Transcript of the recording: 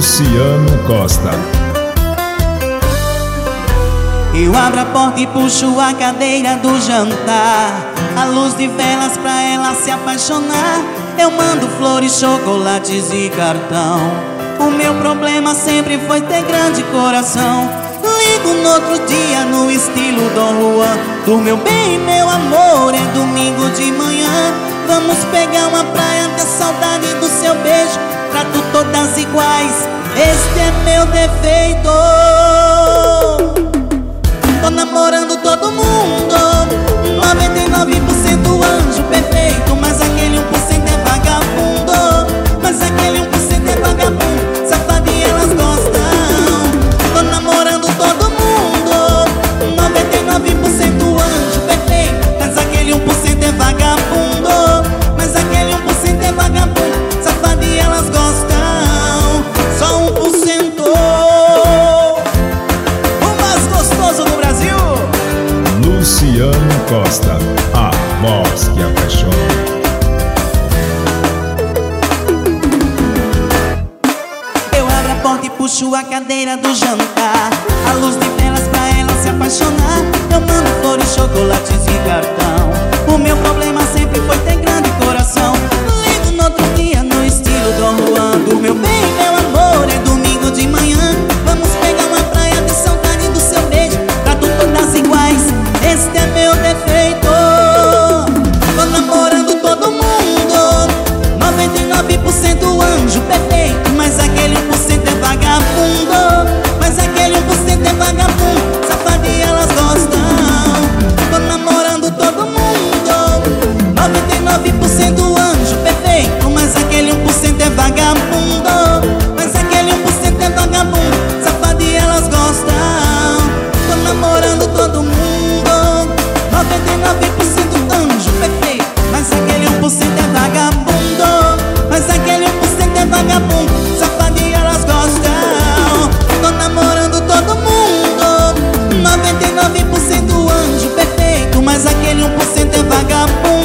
Luciano Costa. Eu abro a porta e puxo a cadeira do jantar, a luz de velas pra ela se apaixonar. Eu mando flores, chocolates e cartão. O meu problema sempre foi ter grande coração. Ligo no outro dia no estilo Dom Juan. Do meu bem, meu amor, é domingo de manhã. Vamos pegar uma praia, ter saudade do seu beijo. Trato todas iguais, este é meu defeito. Tô namorando todo mundo, 99% anjo perfeito. Mas aquele 1% é vagabundo, mas aquele 1% é vagabundo, safado e elas gostam. Tô namorando todo mundo, 99% anjo perfeito. Mas aquele 1% é vagabundo, mas aquele 1% é vagabundo, safado e elas gostam. Só 1%, o mais gostoso do Brasil. Luciano Costa, a voz que apaixona. Eu abro a porta e puxo a cadeira do jantar, a luz de velas pra ela se apaixonar. Eu mando flores, chocolates e cartão. O meu problema sempre foi ter grande coração. Ligo no outro dia no estilo Dom Juan. Do meu bem, meu amor, é domingo de manhã. Vamos pegar uma praia de saudade do seu beijo. Trato todas iguais, este é meu defeito. Tô namorando todo mundo, 99% anjo perfeito. Mas aquele 1% é vagabundo, mas aquele 1% é vagabundo, safado e elas gostam. Tô namorando todo mundo, 99% anjo perfeito. Mas aquele 1% é vagabundo, mas aquele 1% é vagabundo, safado e elas gostam. Tô namorando todo mundo, 99% anjo perfeito. Mas aquele 1% é vagabundo, mas aquele 1% é vagabundo, safado e elas gostam. Tô namorando todo mundo, 99% anjo perfeito. Mas aquele 1% é vagabundo,